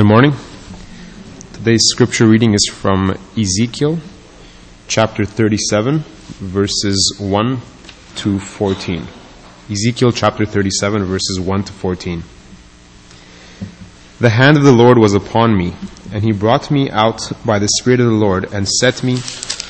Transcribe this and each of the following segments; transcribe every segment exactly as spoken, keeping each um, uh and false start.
Good morning. Today's scripture reading is from Ezekiel chapter thirty-seven, verses one to fourteen. Ezekiel chapter thirty-seven, verses one to fourteen. The hand of the Lord was upon me, and he brought me out by the Spirit of the Lord and set me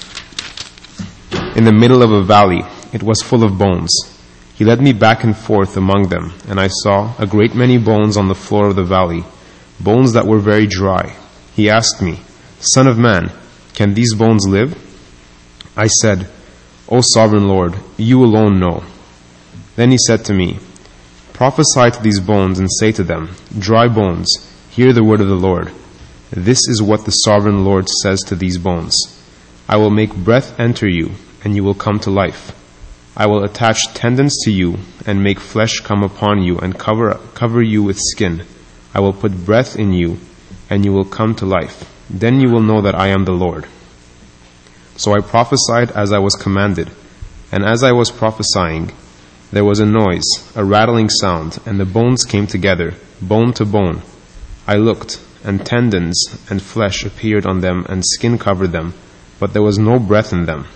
in the middle of a valley. It was full of bones. He led me back and forth among them, and I saw a great many bones on the floor of the valley, bones that were very dry. He asked me, Son of man, can these bones live? I said, O sovereign Lord, you alone know. Then he said to me, Prophesy to these bones and say to them, Dry bones, hear the word of the Lord. This is what the sovereign Lord says to these bones. I will make breath enter you, and you will come to life. I will attach tendons to you, and make flesh come upon you, and cover cover you with skin. I will put breath in you, and you will come to life. Then you will know that I am the Lord. So I prophesied as I was commanded, and as I was prophesying, there was a noise, a rattling sound, and the bones came together, bone to bone. I looked, and tendons and flesh appeared on them, and skin covered them, but there was no breath in them.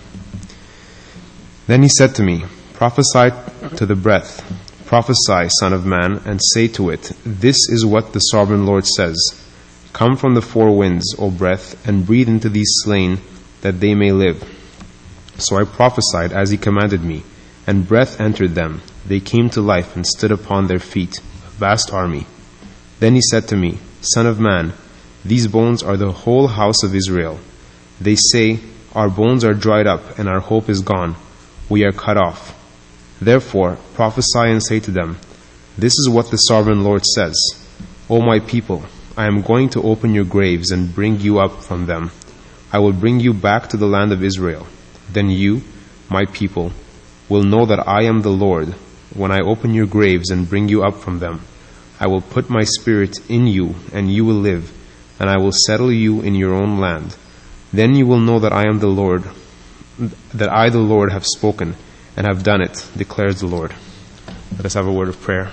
Then he said to me, Prophesy to the breath. Prophesy, Son of man, and say to it, This is what the sovereign Lord says. Come from the four winds, O breath, and breathe into these slain, that they may live. So I prophesied as he commanded me, and breath entered them. They came to life and stood upon their feet, a vast army. Then he said to me, Son of man, these bones are the whole house of Israel. They say, Our bones are dried up, and our hope is gone. We are cut off. Therefore, prophesy and say to them, This is what the sovereign Lord says. O my people, I am going to open your graves and bring you up from them. I will bring you back to the land of Israel. Then you, my people, will know that I am the Lord, when I open your graves and bring you up from them. I will put my spirit in you, and you will live, and I will settle you in your own land. Then you will know that I am the Lord, that I, the Lord, have spoken, and have done it, declares the Lord. Let us have a word of prayer.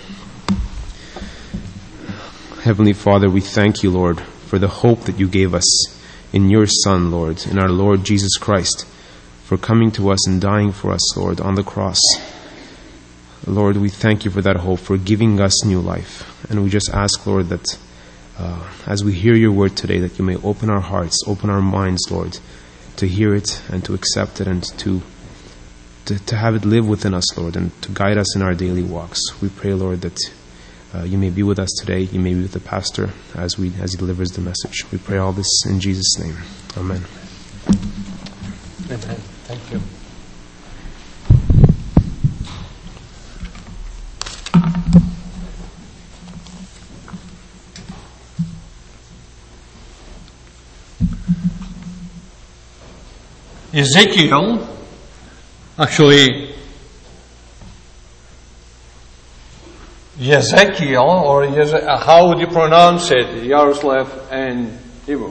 Heavenly Father, we thank you, Lord, for the hope that you gave us in your Son, Lord, in our Lord Jesus Christ, for coming to us and dying for us, Lord, on the cross. Lord, we thank you for that hope, for giving us new life. And we just ask, Lord, that uh, as we hear your word today, that you may open our hearts, open our minds, Lord, to hear it and to accept it and to To, to have it live within us, Lord, and to guide us in our daily walks. We pray, Lord, that uh, you may be with us today. You may be with the pastor as we as he delivers the message. We pray all this in Jesus' name. Amen. Amen. Thank you. Ezekiel, actually, Ezekiel, or Yeze- how would you pronounce it, Yaroslav and Hebrew?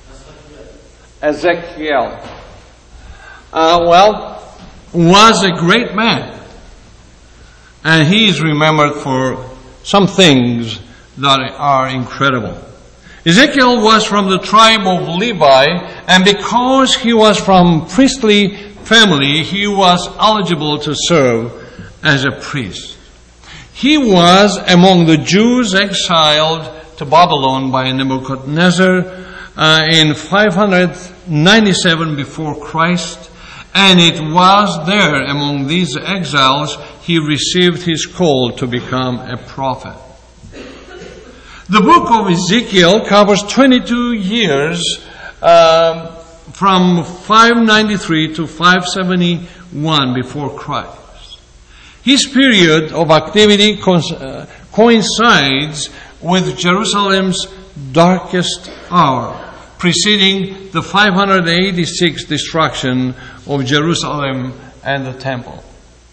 Ezekiel. Uh, well, was a great man. And he is remembered for some things that are incredible. Ezekiel was from the tribe of Levi, and because he was from priestly family, he was eligible to serve as a priest. He was among the Jews exiled to Babylon by Nebuchadnezzar uh, in five ninety-seven before Christ, and it was there among these exiles he received his call to become a prophet. The book of Ezekiel covers twenty-two years um, from five ninety-three to five seventy-one before Christ. His period of activity coincides with Jerusalem's darkest hour, preceding the five eighty-six destruction of Jerusalem and the temple.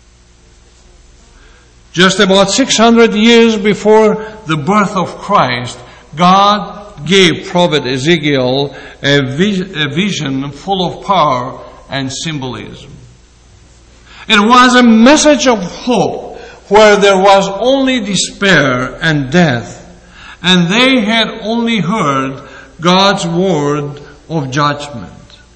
Just about six hundred years before the birth of Christ, God gave prophet Ezekiel a, vis- a vision full of power and symbolism. It was a message of hope where there was only despair and death, and they had only heard God's word of judgment.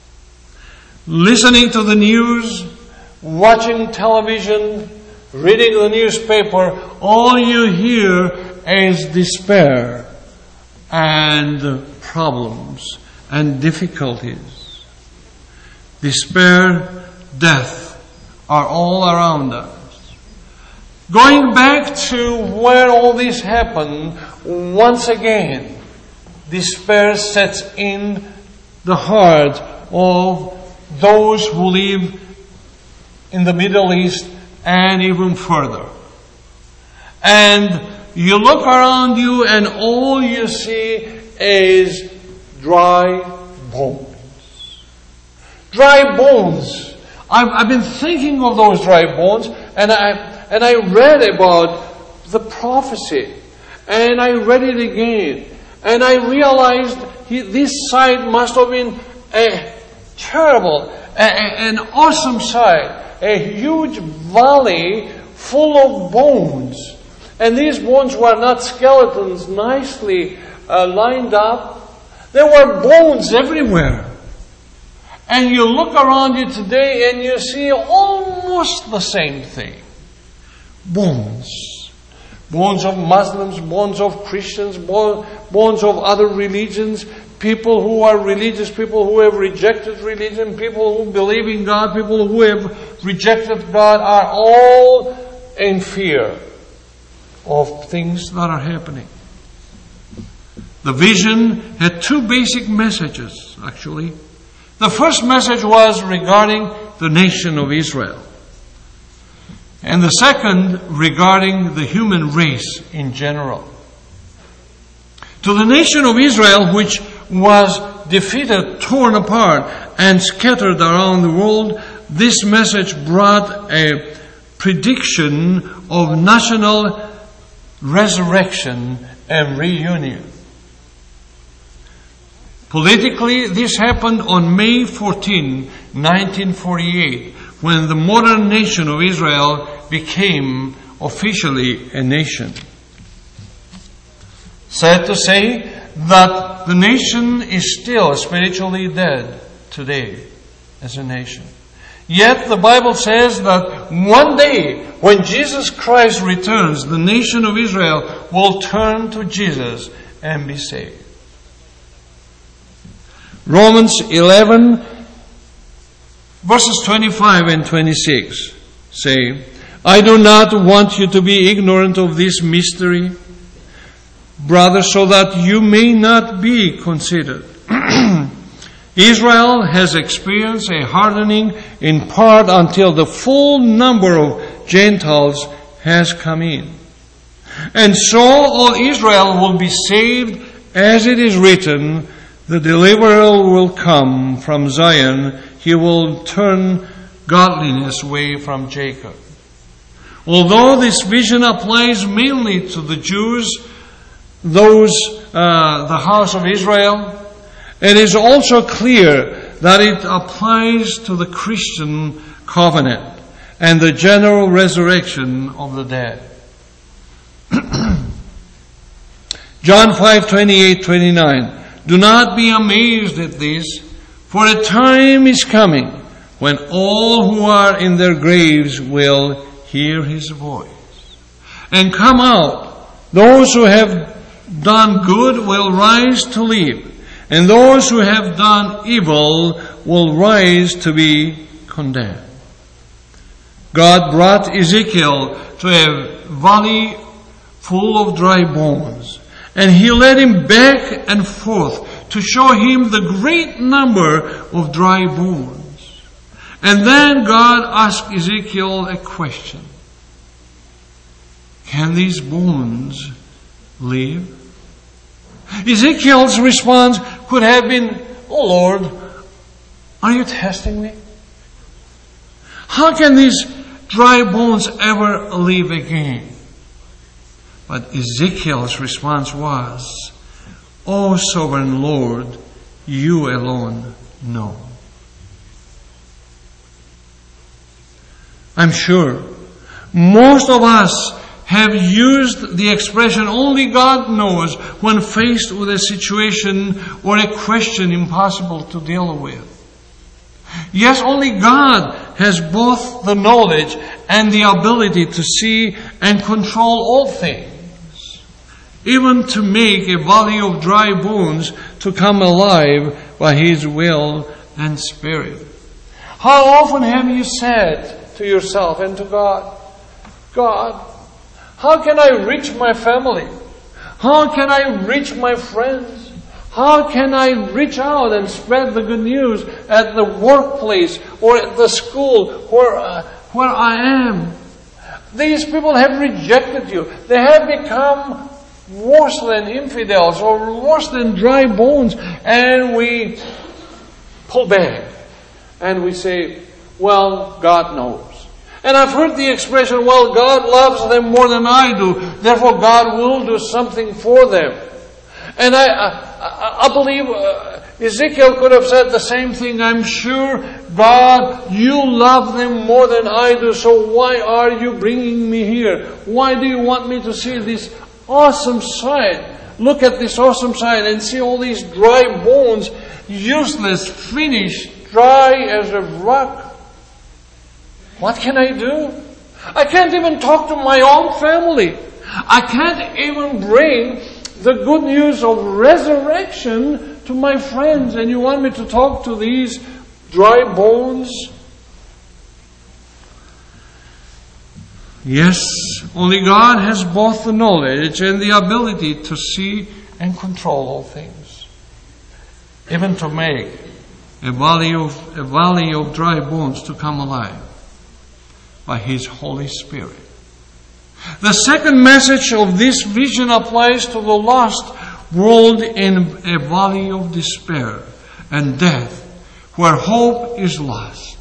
Listening to the news, watching television, reading the newspaper, all you hear is despair and problems and difficulties. Despair, death are all around us. Going back to where all this happened, once again, despair sets in the heart of those who live in the Middle East and even further. And you look around you and all you see is dry bones. Dry bones. I've, I've been thinking of those dry bones, and I and I read about the prophecy, and I read it again, and I realized he, this sight must have been a terrible, a, a, an awesome sight, a huge valley full of bones. And these bones were not skeletons nicely uh, lined up. There were bones everywhere. And you look around you today and you see almost the same thing. Bones. Bones of Muslims, bones of Christians, bones of other religions, people who are religious, people who have rejected religion, people who believe in God, people who have rejected God are all in fear of things that are happening. The vision had two basic messages, actually. The first message was regarding the nation of Israel. And the second regarding the human race in general. To the nation of Israel, which was defeated, torn apart, and scattered around the world, this message brought a prediction of national resurrection and reunion. Politically, this happened on May fourteenth, nineteen forty-eight, when the modern nation of Israel became officially a nation. Sad to say that the nation is still spiritually dead today as a nation. Yet the Bible says that one day when Jesus Christ returns, the nation of Israel will turn to Jesus and be saved. Romans eleven verses twenty-five and twenty-six say, I do not want you to be ignorant of this mystery, brothers, so that you may not be conceited. Israel has experienced a hardening in part until the full number of Gentiles has come in. And so all Israel will be saved, as it is written, the deliverer will come from Zion. He will turn godliness away from Jacob. Although this vision applies mainly to the Jews, those, uh, the house of Israel, it is also clear that it applies to the Christian covenant and the general resurrection of the dead. John five twenty-eight twenty-nine. Do not be amazed at this, for a time is coming when all who are in their graves will hear his voice and come out. Those who have done good will rise to live, and those who have done evil will rise to be condemned. God brought Ezekiel to a valley full of dry bones, and he led him back and forth to show him the great number of dry bones. And then God asked Ezekiel a question. Can these bones live? Ezekiel's response could have been, Oh Lord, are you testing me? How can these dry bones ever live again? But Ezekiel's response was, O sovereign Lord, you alone know. I'm sure most of us have used the expression only God knows when faced with a situation or a question impossible to deal with. Yes, only God has both the knowledge and the ability to see and control all things, even to make a valley of dry bones to come alive by His will and Spirit. How often have you said to yourself and to God, God, how can I reach my family? How can I reach my friends? How can I reach out and spread the good news at the workplace or at the school where, uh, where I am? These people have rejected you. They have become worse than infidels or worse than dry bones. And we pull back and we say, well, God knows. And I've heard the expression, well, God loves them more than I do, therefore God will do something for them. And I, I, I believe uh, Ezekiel could have said the same thing. I'm sure, God, you love them more than I do, so why are you bringing me here? Why do you want me to see this awesome sight? Look at this awesome sight and see all these dry bones, useless, finished, dry as a rock. What can I do? I can't even talk to my own family. I can't even bring the good news of resurrection to my friends. And you want me to talk to these dry bones? Yes, only God has both the knowledge and the ability to see and control all things. Even to make a valley of, a valley of dry bones to come alive by His Holy Spirit. The second message of this vision applies to the lost world in a valley of despair and death, where hope is lost.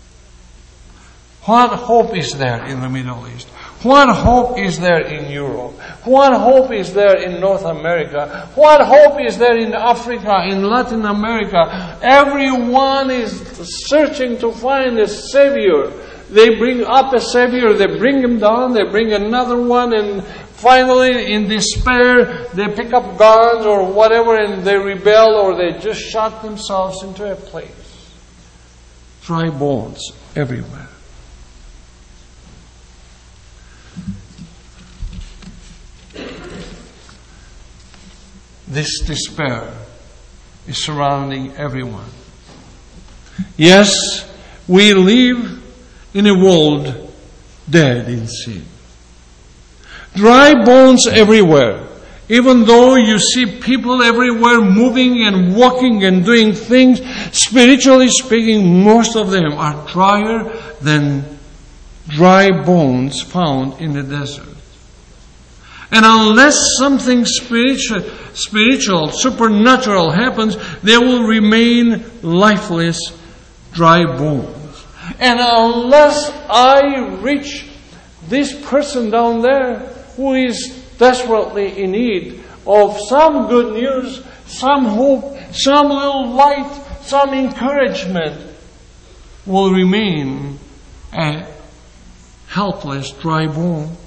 What hope is there in the Middle East? What hope is there in Europe? What hope is there in North America? What hope is there in Africa, in Latin America? Everyone is searching to find a Savior. They bring up a Savior, they bring him down, they bring another one, and finally, in despair, they pick up guns or whatever and they rebel, or they just shot themselves into a place. Dry bones everywhere. This despair is surrounding everyone. Yes, we live in a world dead in sin. Dry bones everywhere. Even though you see people everywhere moving and walking and doing things, spiritually speaking, most of them are drier than dry bones found in the desert. And unless something spiritual, spiritual, supernatural happens, they will remain lifeless, dry bones. And unless I reach this person down there who is desperately in need of some good news, some hope, some little light, some encouragement, will remain a helpless dry bone.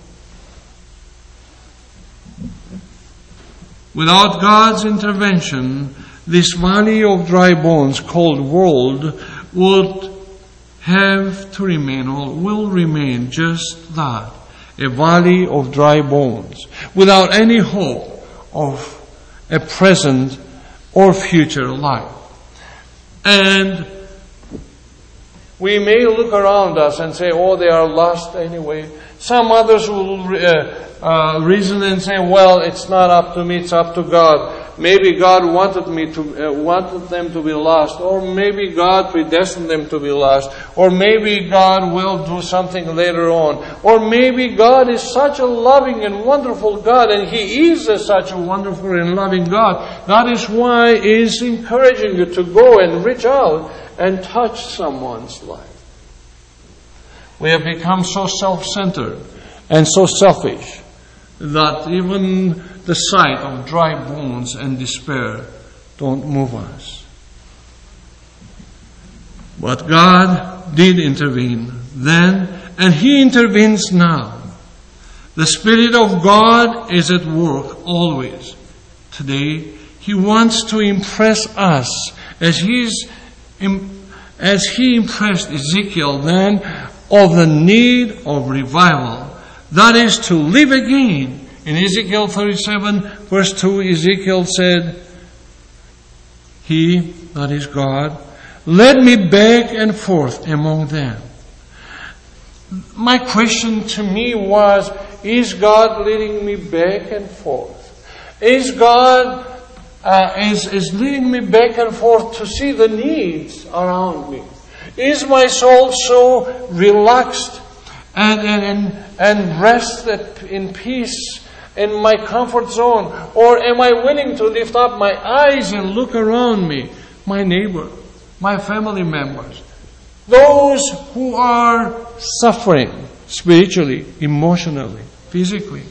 Without God's intervention, this valley of dry bones called world would have to remain, or will remain just that, a valley of dry bones, without any hope of a present or future life. And we may look around us and say, oh, they are lost anyway. Some others will uh, uh, reason and say, well, it's not up to me, it's up to God. Maybe God wanted me to uh, wanted them to be lost, or maybe God predestined them to be lost, or maybe God will do something later on, or maybe God is such a loving and wonderful God, and He is a, such a wonderful and loving God. That is why He is encouraging you to go and reach out and touch someone's life. We have become so self-centered and so selfish that even the sight of dry bones and despair don't move us. But God did intervene then, and He intervenes now. The Spirit of God is at work always. Today, He wants to impress us as He's as He impressed Ezekiel then of the need of revival. That is to live again. In Ezekiel thirty-seven verse two, Ezekiel said, He, that is God, led me back and forth among them. My question to me was, is God leading me back and forth? Is God uh, is, is leading me back and forth to see the needs around me? Is my soul so relaxed and, and, and, and rested in peace in my comfort zone? Or am I willing to lift up my eyes and look around me, my neighbor, my family members, those who are suffering spiritually, emotionally, physically?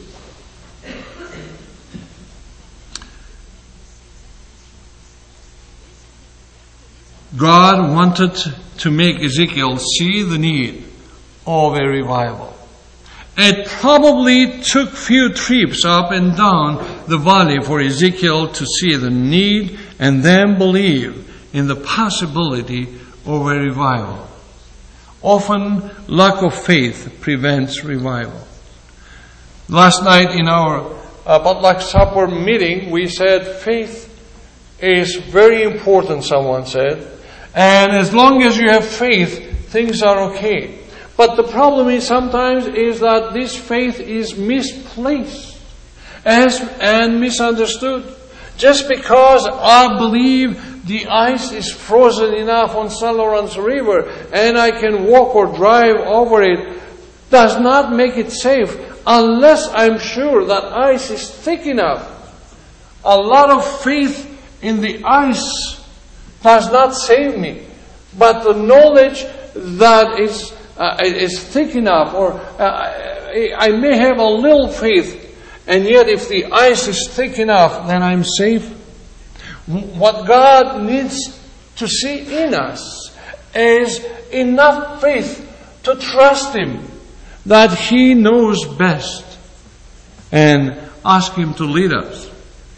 God wanted to make Ezekiel see the need of a revival. It probably took few trips up and down the valley for Ezekiel to see the need and then believe in the possibility of a revival. Often, lack of faith prevents revival. Last night in our uh, potluck supper meeting, we said faith is very important, someone said. And as long as you have faith, things are okay. But the problem is sometimes is that this faith is misplaced as, and misunderstood. Just because I believe the ice is frozen enough on Saint Lawrence River and I can walk or drive over it does not make it safe unless I'm sure that ice is thick enough. A lot of faith in the ice does not save me, but the knowledge that is uh, is thick enough, or uh, I may have a little faith, and yet if the ice is thick enough, then I'm safe. What God needs to see in us is enough faith to trust Him that He knows best and ask Him to lead us.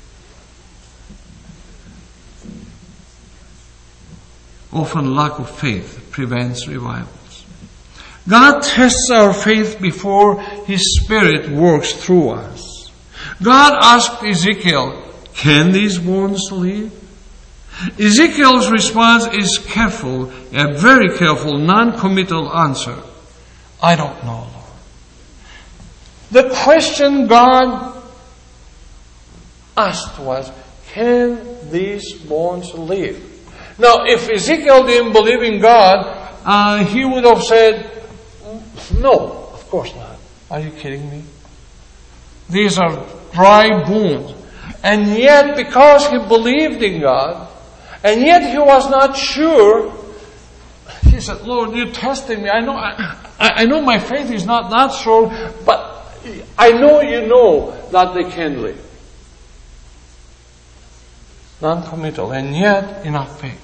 Often lack of faith prevents revivals. God tests our faith before His Spirit works through us. God asked Ezekiel, can these bones live? Ezekiel's response is careful, a very careful, non-committal answer. I don't know, Lord. The question God asked was, can these bones live? Now, if Ezekiel didn't believe in God, uh, he would have said, no, of course not. Are you kidding me? These are dry bones. And yet, because he believed in God, and yet he was not sure, he said, Lord, you're testing me. I know, I, I know my faith is not that strong, but I know you know that they can live. Non-committal, and yet enough faith.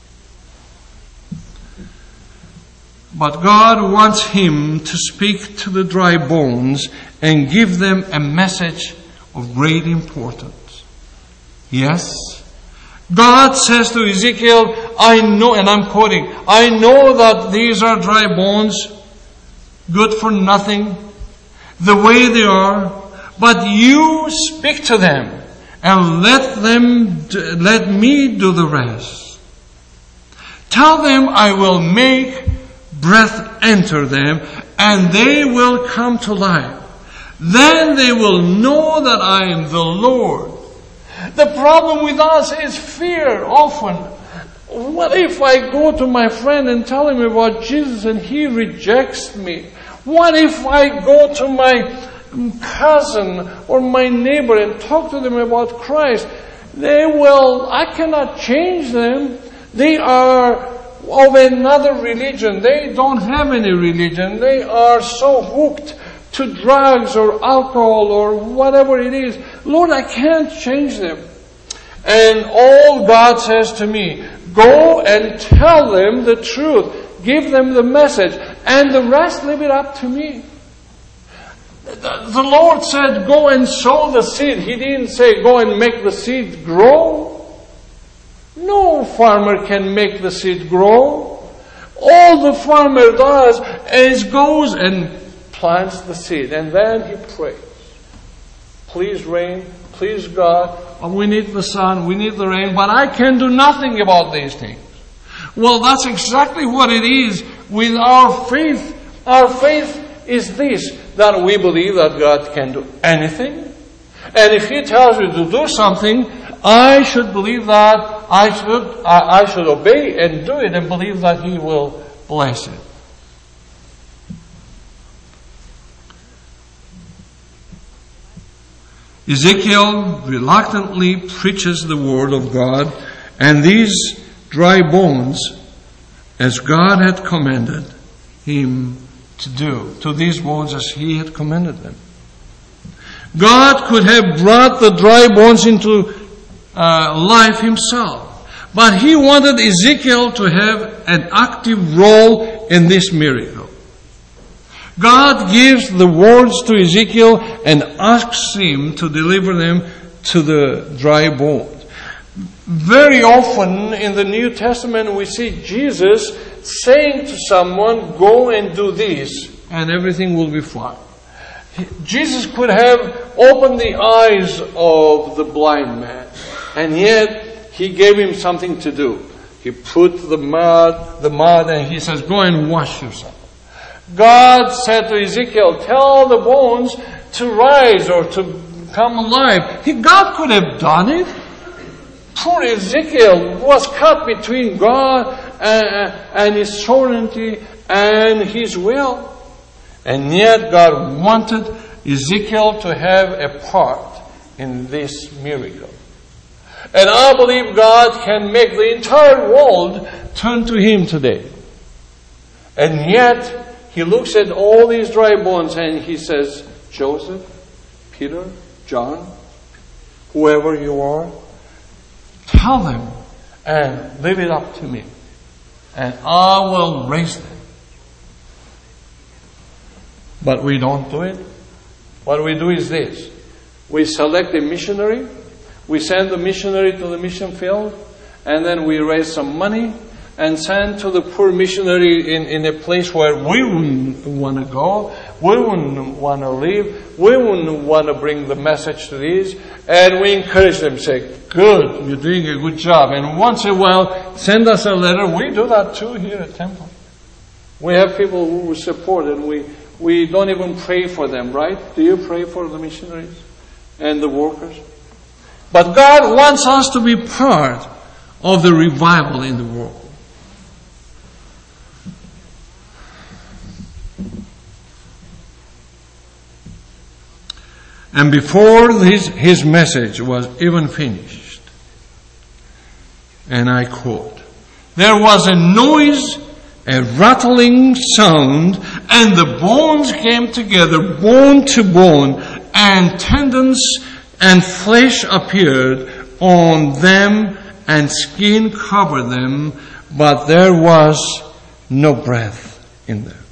But God wants him to speak to the dry bones and give them a message of great importance. Yes, God says to Ezekiel, I know, and I'm quoting, I know that these are dry bones, good for nothing, the way they are, but you speak to them and let them, let me do the rest. Tell them I will make breath enter them, and they will come to life. Then they will know that I am the Lord. The problem with us is fear often. What if I go to my friend and tell him about Jesus and he rejects me? What if I go to my cousin or my neighbor and talk to them about Christ? They will, I cannot change them. They are of another religion. They don't have any religion. They are so hooked to drugs or alcohol or whatever it is. Lord, I can't change them. And all God says to me, go and tell them the truth. Give them the message. And the rest, leave it up to me. The Lord said, go and sow the seed. He didn't say, go and make the seed grow. No farmer can make the seed grow. All the farmer does is goes and plants the seed. And then he prays. Please rain. Please God. We need the sun. We need the rain. But I can do nothing about these things. Well, that's exactly what it is with our faith. Our faith is this, that we believe that God can do anything. And if He tells you to do something, I should believe that, I should, I, I should obey and do it and believe that He will bless it. Ezekiel reluctantly preaches the word of God, and these dry bones, as God had commanded him to do, to these bones as He had commanded them. God could have brought the dry bones into uh, life Himself, but He wanted Ezekiel to have an active role in this miracle. God gives the words to Ezekiel and asks him to deliver them to the dry bones. Very often in the New Testament we see Jesus saying to someone, go and do this, and everything will be fine. Jesus could have opened the eyes of the blind man, and yet He gave him something to do. He put the mud, the mud, and He says, go and wash yourself. God said to Ezekiel, tell the bones to rise or to come alive. He, God could have done it. Poor Ezekiel was caught between God and, and His sovereignty and His will. And yet God wanted Ezekiel to have a part in this miracle. And I believe God can make the entire world turn to Him today. And yet He looks at all these dry bones and He says, Joseph, Peter, John, whoever you are, tell them and leave it up to me, and I will raise them. But we don't do it. What we do is this. We select a missionary, we send the missionary to the mission field, and then we raise some money and send to the poor missionary in, in a place where we wouldn't want to go, we wouldn't want to live, we wouldn't want to bring the message to these, and we encourage them, say, good, you're doing a good job. And once in a while, send us a letter. We do that too here at Temple. We have people who support, and we, we don't even pray for them, right? Do you pray for the missionaries and the workers? But God wants us to be part of the revival in the world. And before his, his message was even finished, and I quote, there was a noise, a rattling sound, and the bones came together, bone to bone, and tendons and flesh appeared on them, and skin covered them, but there was no breath in them.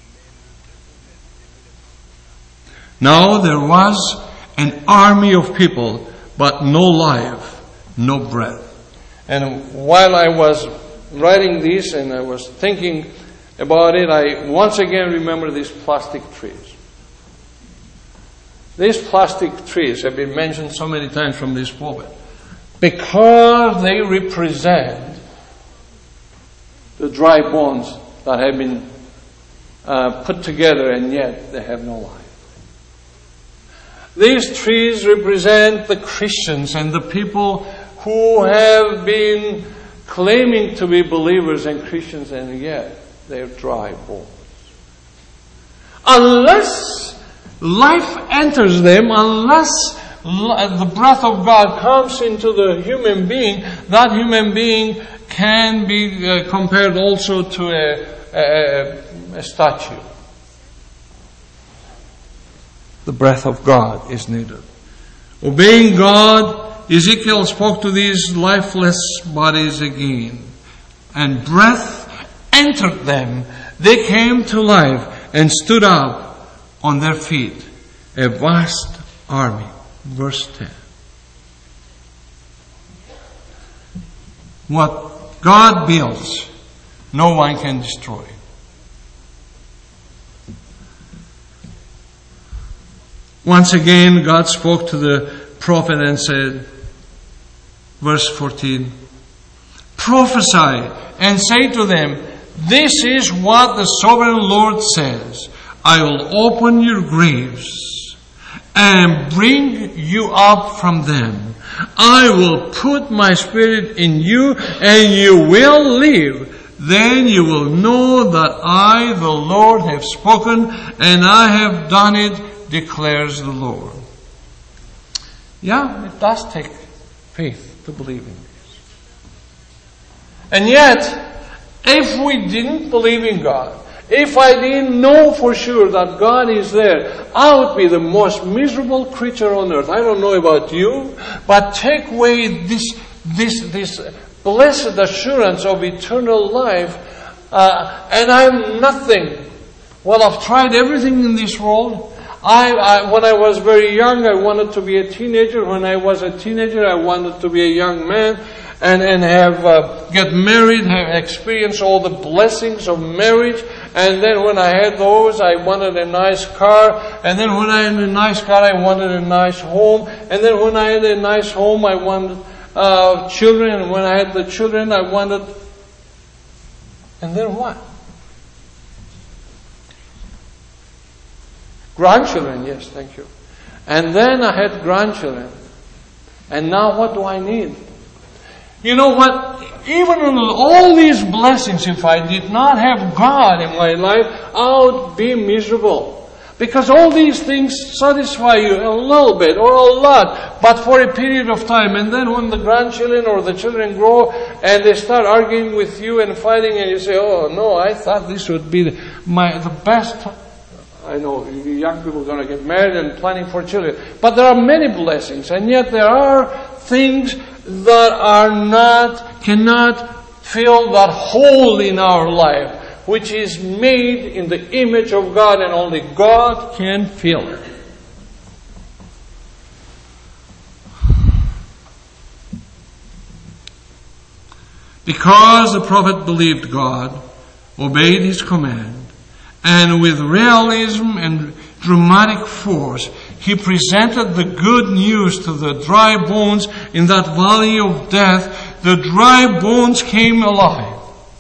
Now there was an army of people, but no life, no breath. And while I was writing this and I was thinking about it, I once again remember these plastic trees. These plastic trees have been mentioned so many times from this pulpit because they represent the dry bones that have been uh, put together and yet they have no life. These trees represent the Christians and the people who have been claiming to be believers and Christians, and yet they're dry bones. Unless life enters them, unless the breath of God comes into the human being, that human being can be uh, compared also to a, a, a statue. The breath of God is needed. Obeying God, Ezekiel spoke to these lifeless bodies again, and breath entered them. They came to life and stood up on their feet. a vast army. Verse ten. What God builds, no one can destroy. Once again, God spoke to the prophet and said, verse fourteen, prophesy and say to them, this is what the sovereign Lord says. I will open your graves and bring you up from them. I will put my spirit in you and you will live. Then you will know that I, the Lord, have spoken and I have done it, declares the Lord. Yeah, it does take faith to believe in this. And yet, if we didn't believe in God, if I didn't know for sure that God is there, I would be the most miserable creature on earth. I don't know about you, but take away this this this blessed assurance of eternal life, uh, and I'm nothing. Well, I've tried everything in this world. I, I when I was very young, I wanted to be a teenager. When I was a teenager, I wanted to be a young man. And, and have uh, get married, have experienced all the blessings of marriage. And then when I had those, I wanted a nice car. And then when I had a nice car, I wanted a nice home. And then when I had a nice home, I wanted uh, children. And when I had the children, I wanted... And then what? Grandchildren, yes, thank you. And then I had grandchildren. And now what do I need? You know what? Even with all these blessings, if I did not have God in my life, I would be miserable. Because all these things satisfy you a little bit or a lot, but for a period of time. And then when the grandchildren or the children grow and they start arguing with you and fighting, and you say, oh no, I thought this would be the, my, the best. I know young people are going to get married and planning for children. But there are many blessings, and yet there are things that are not, cannot fill that hole in our life, which is made in the image of God, and only God can fill it. Because the prophet believed God, obeyed his command, and with realism and dramatic force, he presented the good news to the dry bones in that valley of death. The dry bones came alive.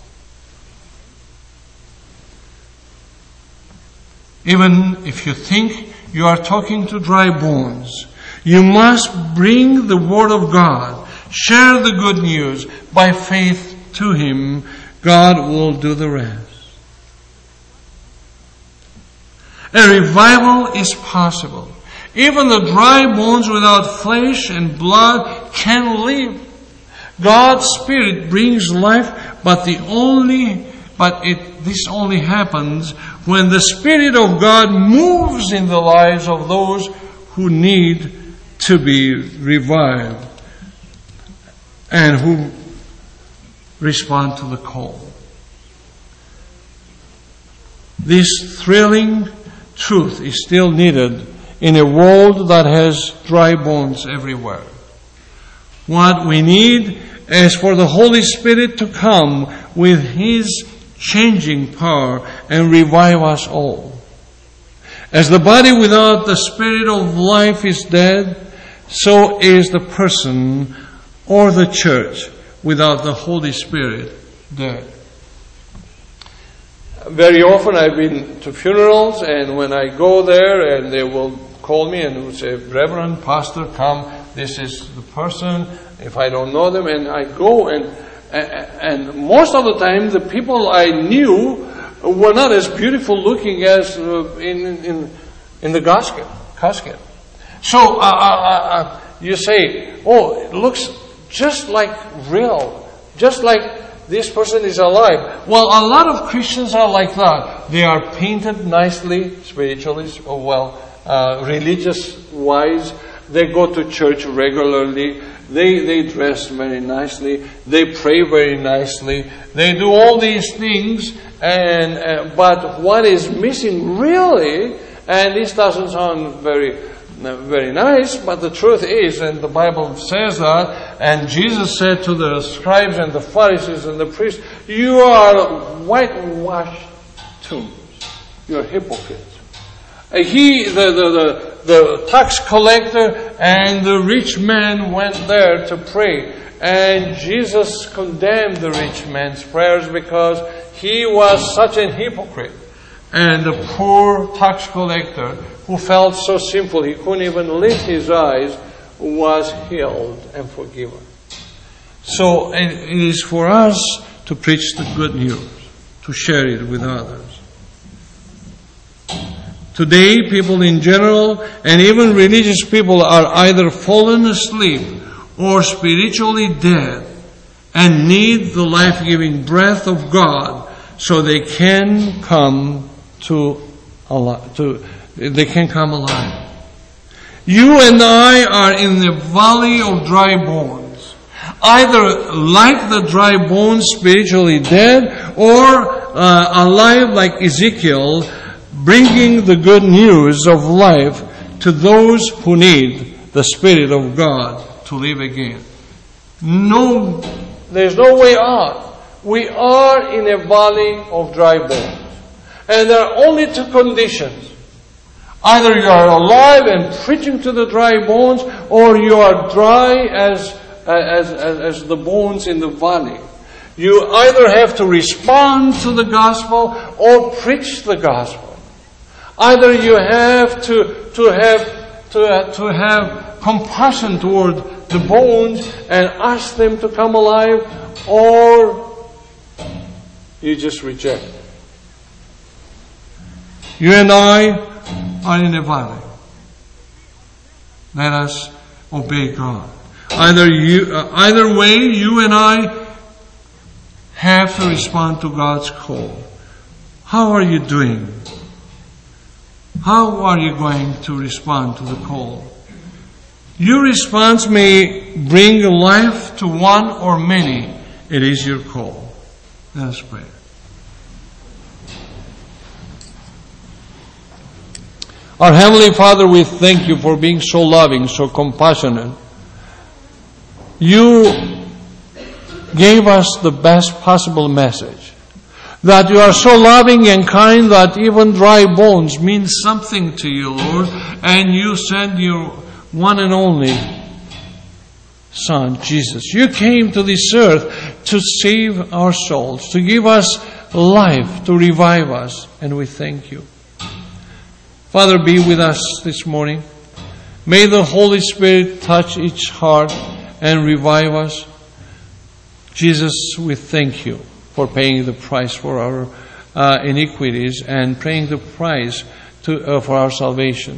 Even if you think you are talking to dry bones, you must bring the Word of God. Share the good news by faith to Him. God will do the rest. A revival is possible. Even the dry bones without flesh and blood can live. God's Spirit brings life, but the only, but it, this only happens when the Spirit of God moves in the lives of those who need to be revived and who respond to the call. This thrilling truth is still needed in a world that has dry bones everywhere. What we need is for the Holy Spirit to come with His changing power and revive us all. As the body without the Spirit of life is dead, so is the person or the church without the Holy Spirit dead. Very often I've been to funerals, and when I go there and they will call me and will say, Reverend, Pastor, come, this is the person, if I don't know them, and I go, and and most of the time the people I knew were not as beautiful looking as uh, in, in in the casket. casket. So uh, uh, uh, you say, oh, it looks just like real, just like this person is alive. Well, a lot of Christians are like that. They are painted nicely, spiritually, or well, uh, religious-wise. They go to church regularly. They they dress very nicely. They pray very nicely. They do all these things. And uh, but what is missing really And this doesn't sound very, very nice, but the truth is, and the Bible says that, and Jesus said to the scribes and the Pharisees and the priests, you are whitewashed tombs. You're hypocrites. Uh, he, the, the, the, the tax collector and the rich man went there to pray. And Jesus condemned the rich man's prayers because he was such a hypocrite. And the poor tax collector, who felt so simple he couldn't even lift his eyes, was healed and forgiven. So it is for us to preach the good news, to share it with others. Today, people in general, and even religious people, are either fallen asleep or spiritually dead and need the life-giving breath of God so they can come to, to they can come alive. You and I are in the valley of dry bones, either like the dry bones, spiritually dead, or uh, alive like Ezekiel, bringing the good news of life to those who need the Spirit of God to live again. No, there's no way out. We are in a valley of dry bones. And there are only two conditions. Either you are alive and preaching to the dry bones, or you are dry as, as, as, as the bones in the valley. You either have to respond to the gospel or preach the gospel. Either you have to, to have, to, uh, to have compassion toward the bones and ask them to come alive, or you just reject. You and I are in a valley. Let us obey God. Either you, uh, either way, you and I have to respond to God's call. How are you doing? How are you going to respond to the call? Your response may bring life to one or many. It is your call. Let us pray. Our Heavenly Father, we thank you for being so loving, so compassionate. You gave us the best possible message. That you are so loving and kind that even dry bones mean something to you, Lord. And you sent your one and only Son, Jesus. You came to this earth to save our souls, to give us life, to revive us. And we thank you. Father, be with us this morning. May the Holy Spirit touch each heart and revive us. Jesus, we thank you for paying the price for our uh, iniquities and paying the price to, uh, for our salvation.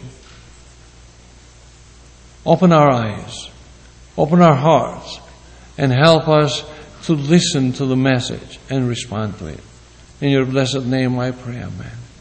Open our eyes, open our hearts, and help us to listen to the message and respond to it. In your blessed name I pray, amen.